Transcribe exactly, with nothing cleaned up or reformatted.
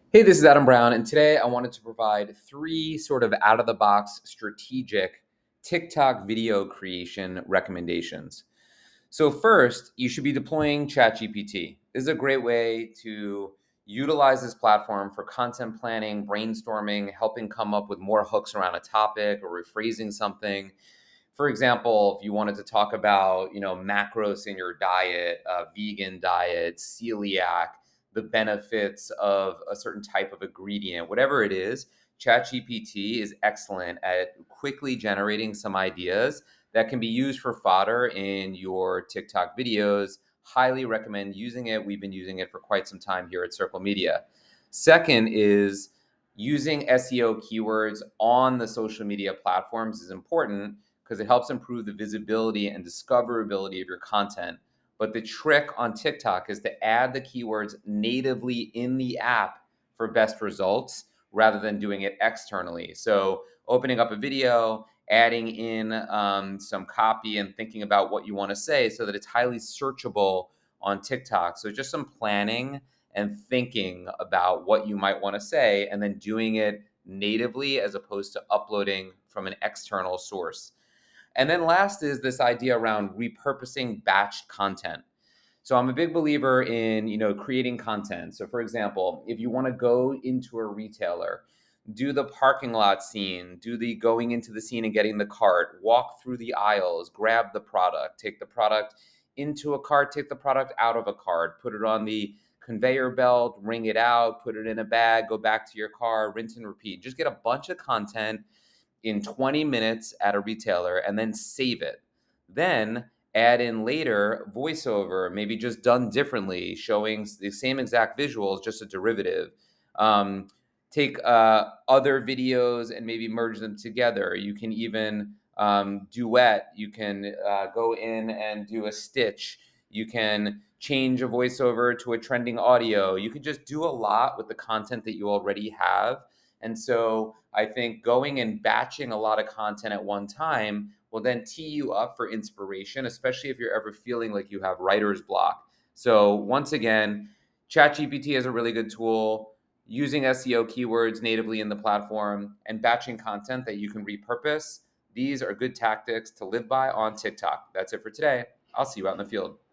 Hey, this is Adam Brown, and today I wanted to provide three sort of out of the box strategic TikTok video creation recommendations. So, first, you should be deploying ChatGPT. This is a great way to utilize this platform for content planning, brainstorming, helping come up with more hooks around a topic or rephrasing something. For example, if you wanted to talk about, you know, macros in your diet, uh, vegan diet, celiac, the benefits of a certain type of ingredient, whatever it is, ChatGPT is excellent at quickly generating some ideas that can be used for fodder in your TikTok videos. Highly recommend using it. We've been using it for quite some time here at Circle Media. Second is using S E O keywords on the social media platforms is important because it helps improve the visibility and discoverability of your content. But the trick on TikTok is to add the keywords natively in the app for best results rather than doing it externally. So, opening up a video, adding in um, some copy, and thinking about what you want to say so that it's highly searchable on TikTok. So, just some planning and thinking about what you might want to say and then doing it natively as opposed to uploading from an external source. And then last is this idea around repurposing batched content. So I'm a big believer in, you know, creating content. So for example, if you want to go into a retailer, do the parking lot scene, do the going into the scene and getting the cart, walk through the aisles, grab the product, take the product into a cart, take the product out of a cart, put it on the conveyor belt, wring it out, put it in a bag, go back to your car, rinse and repeat. Just get a bunch of content in twenty minutes at a retailer and then save it. Then add in later voiceover, maybe just done differently, showing the same exact visuals, just a derivative. Um, take uh, other videos and maybe merge them together. You can even um, duet. You can uh, go in and do a stitch. You can change a voiceover to a trending audio. You can just do a lot with the content that you already have. And so I think going and batching a lot of content at one time will then tee you up for inspiration, especially if you're ever feeling like you have writer's block. So once again, ChatGPT is a really good tool. Using S E O keywords natively in the platform and batching content that you can repurpose. These are good tactics to live by on TikTok. That's it for today. I'll see you out in the field.